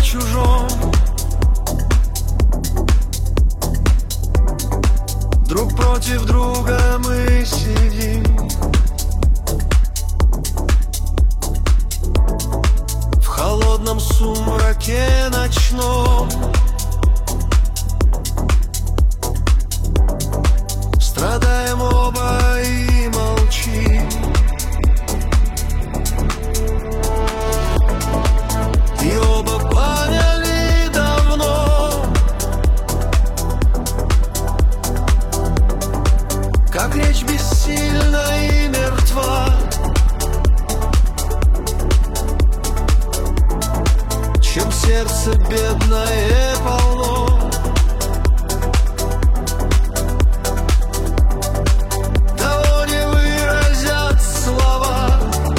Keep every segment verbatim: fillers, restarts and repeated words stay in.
чужом. Друг против друга мы сидим, в холодном сумраке ночном. Страдаем оба и молчим. И оба поняли давно, как речь бессильна и мертва, чем сердце бедное полно. Того не выразят слова.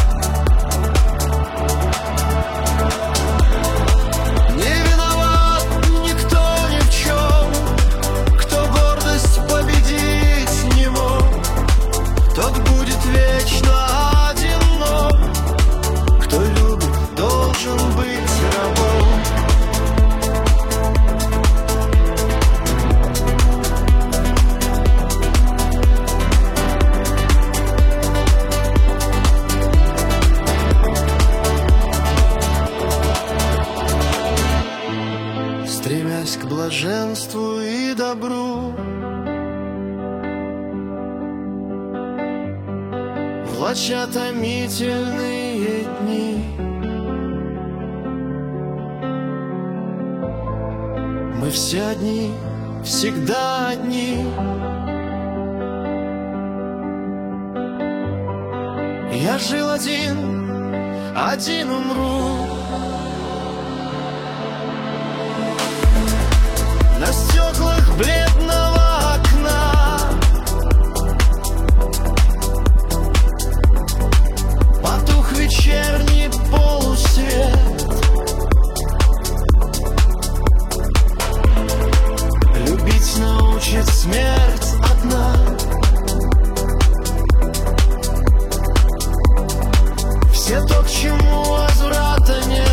Не виноват никто ни в чем. Кто гордость победить не мог, тот будет вечно одинок. Кто любит, должен быть рабом. Стремясь к блаженству и добру, влача томительные дни, мы все одни, всегда одни. Я жил один, один умру. На стеклах бледного окна потух вечерний полусвет. Любить научит смерть одна. Все то, к чему возврата нет.